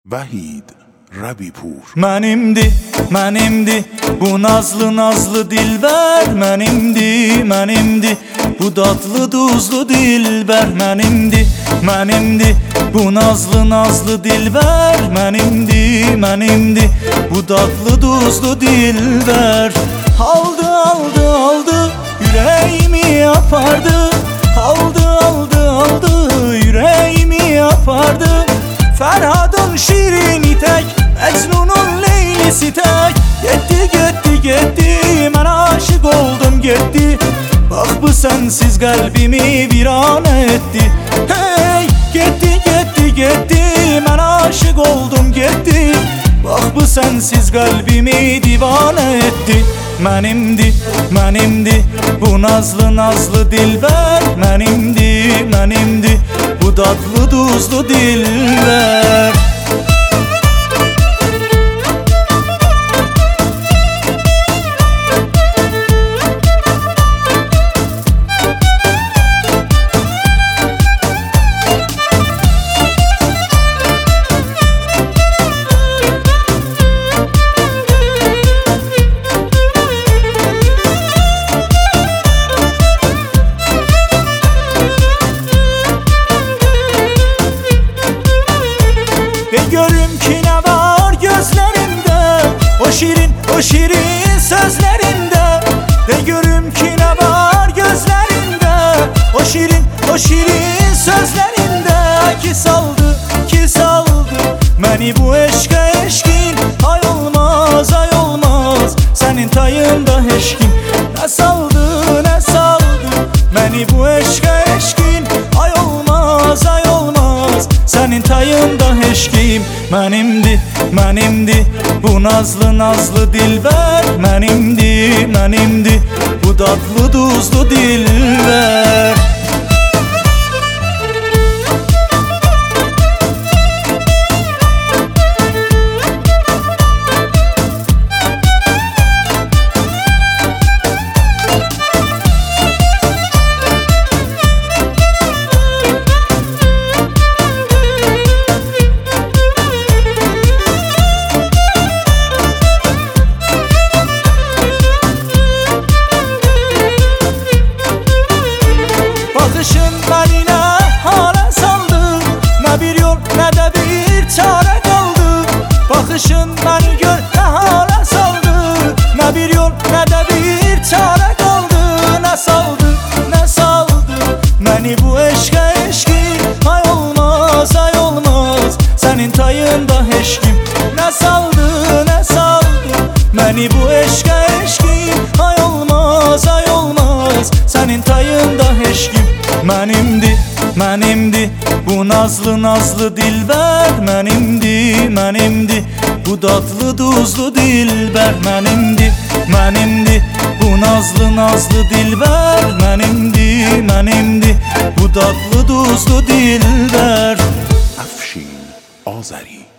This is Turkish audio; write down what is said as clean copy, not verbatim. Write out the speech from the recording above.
Vahid Rabipur. Mənimdi bu nazlı nazlı dilber, mənimdi bu tatlı duzlu dilber, mənimdi bu nazlı nazlı dilber, mənimdi bu tatlı duzlu dilber. Aldı yüreğimi yapardı, aldı yüreğimi yapardı. Ferhad'ın şirini tek, Mecnun'un Leylisi tek. Gitti, mən aşık oldum gitti. Bak bu sensiz kalbimi virane etti. Hey, gitti, mən aşık oldum gitti. Bak bu sensiz kalbimi divane etti. Mənimdi bu nazlı nazlı dilber, mənimdi bu tatlı duzlu dilber. Görüm ki ne var gözlerinde, o şirin sözlerinde. De görüm ki ne var gözlerinde, o şirin sözlerinde. Ki saldı beni bu eşke eşkin. Ay olmaz senin tayında eşkin. Ne saldı beni bu eşke eşkin. Ay olmaz senin tayında eşkim. Mənimdi bu nazlı nazlı dilber, mənimdi bu tatlı duzlu dilber. Bakışın beni ne hale saldı, ne bir yol ne de bir çare kaldı. Bakışın beni gör ne hale saldı, ne bir yol ne de bir çare kaldı. Ne saldı beni bu eşke eşkin. Ay olmaz senin tayında eşkim. Ne saldı beni bu eşke eşkin. Ay olmaz senin tayında eşkim. Mənimdi bu nazlı nazlı dilber, mənimdi bu tatlı duzlu dilber, mənimdi bu nazlı nazlı dilber, mənimdi bu tatlı duzlu dilber. Afshin Azari.